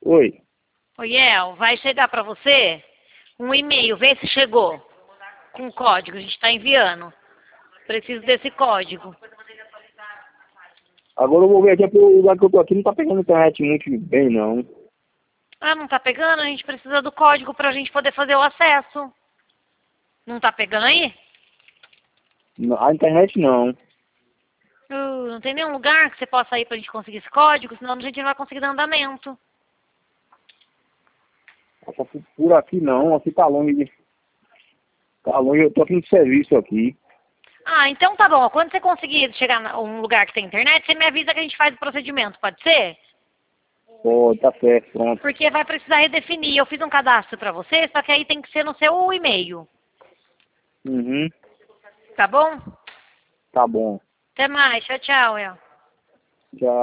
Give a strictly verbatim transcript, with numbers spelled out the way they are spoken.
Oi. Oi, El, vai chegar para você um e-mail, vê se chegou. Com código, a gente está enviando. Preciso desse código. Agora eu vou ver aqui, porque o lugar que eu tô aqui não tá pegando internet muito bem, não. Ah, não tá pegando? A gente precisa do código para a gente poder fazer o acesso. Não tá pegando aí? Não, a internet não. Uh, não tem nenhum lugar que você possa ir para a gente conseguir esse código, senão a gente não vai conseguir dar andamento. Só por por aqui não, aqui tá longe. Tá longe, eu tô aqui no serviço aqui. Ah, então tá bom. Quando você conseguir chegar a um lugar que tem internet, você me avisa que a gente faz o procedimento, pode ser? Pô, tá certo, pronto. Porque vai precisar redefinir. Eu fiz um cadastro para você, só que aí tem que ser no seu e-mail. Uhum, Tá bom? tá bom. Até mais. Tchau, tchau, El. Já.